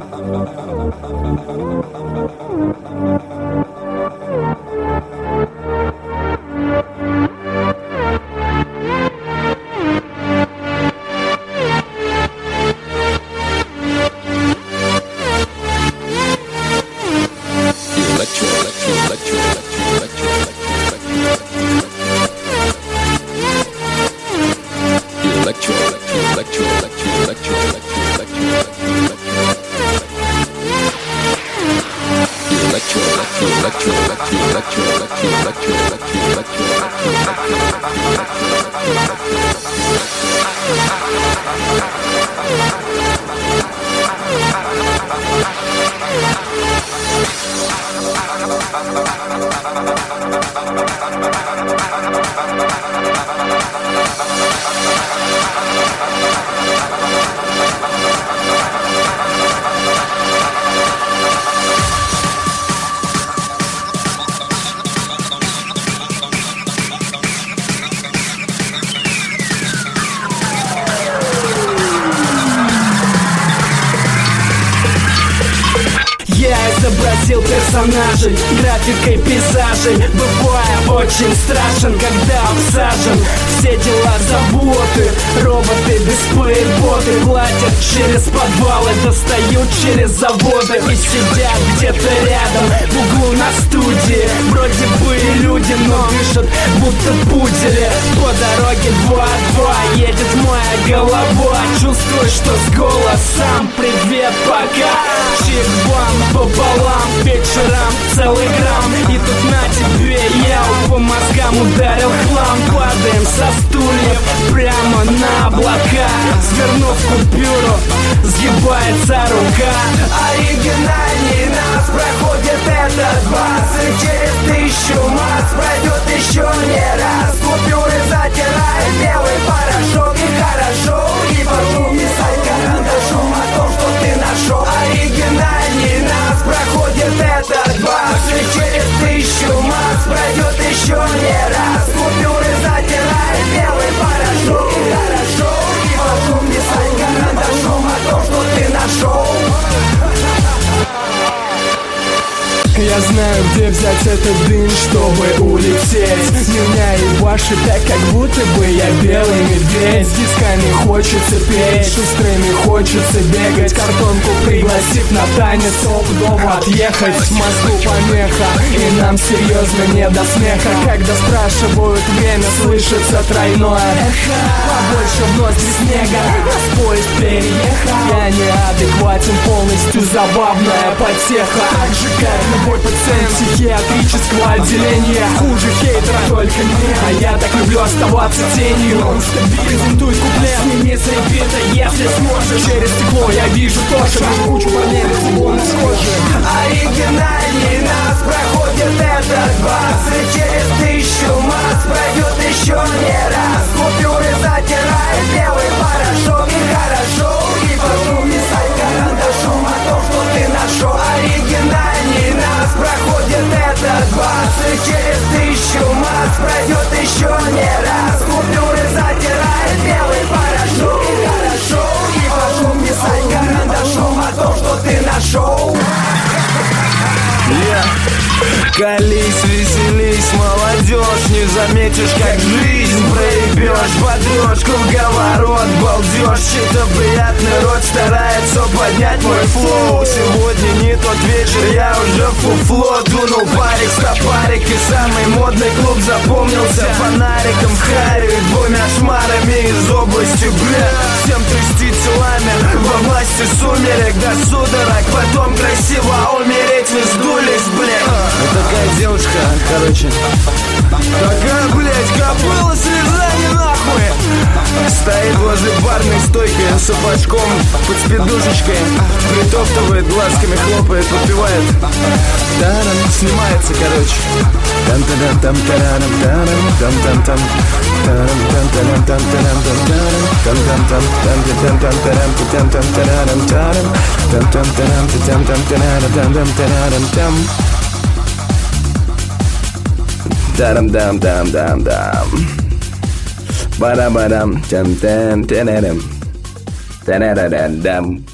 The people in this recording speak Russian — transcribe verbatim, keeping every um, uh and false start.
Изобразил персонажей графикой пейзажей, бывая очень страшен, когда обсажен. Все дела заботы, роботы, беспоэботы платят через подвалы, достают через заводы и сидят где-то рядом в углу на студии. Вроде бы и люди, но дышат будто пудели. По дороге два-два едет моя голова. Чувствую, что с голосом привет, пока. Чик-бам пополам, вечером целый грамм. И тут на тебе я по мозгам ударил хлам. Падаем со стульев прямо на облака. Свернув купюру, сгибается рука. Оригинальней нас проходит этот бас, и через тысячу масс пройдет еще не раз. Купюры затирает белый порошок, и хорошо, и потом писать карандашом о том, что ты нашел. Оригинальней нас проходит этот бас, и через тысячу масс пройдет еще не раз. Купюры затирает белый порошок, и хорошо, и потом писать карандашом о том, что ты нашел. Я знаю, где взять этот дым, чтобы улететь. Меня и ваши так, как будто бы я белый медведь. С дисками хочется петь, шустрыми хочется бегать. Картонку пригласив на танец, опудово отъехать. В мозгу помеха, и нам серьезно не до смеха. Когда спрашивают время, слышится тройное эхо. Побольше в ноздри снега, нас поезд переехал. Я неадекватен, полностью забавная потеха. Так же, как любой пациент психиатрического отделения. Хуже хейтера, только не. А я так люблю оставаться тенью. Он стабильно презентует куплет. Сними с репита, если сможешь. Через стекло я вижу тоже кучу парней без углом схожих. Оригинальней нас проходит этот бас, и через тысячу масс пройдет еще не раз. Купюры затирает белый порошок, и хорошо, и потом писать карандашом о том, что ты нашел. Оригинальней нас проходит этот бас, и через тысячу масс пройдет еще не раз. Купюры затирает белый порошок, и хорошо, и потом писать карандашом о том, что ты нашел. Yeah. Колись, веселись, молодежь, не заметишь, как жизнь проебешь. Подрешь круговорот, балдеж, чей-то приятный рот старается поднять мой флоу. Сегодня не тот вечер, я уже фуфло. Дунул парик, стопарик, и самый модный клуб запомнился фонариком в харе и двумя шмарами из области, бля. Всем трясти телами во власти сумерек до судорог, потом красиво умереть вы сдулись, бля. Такая девушка, короче. Такая, блядь, кобыла с Рязани, нахуй. Стоит возле барной стойки с сапожком под спидушечкой, притоптывает, глазками хлопает, подпевает. Тарам, снимается, короче. Там-там-там, тарам, тарам, там-там-там, тарам, там-там, там, тарам, тарам, там-там-там, там-там-там, тарам, там-там, тарам, тарам, там-там, тарам, там-там, тарам, там-там, тарам, там. Дарам-дам-дам-дам-дам. Барам-барам, там-там, та-дам, та-да-да-дам.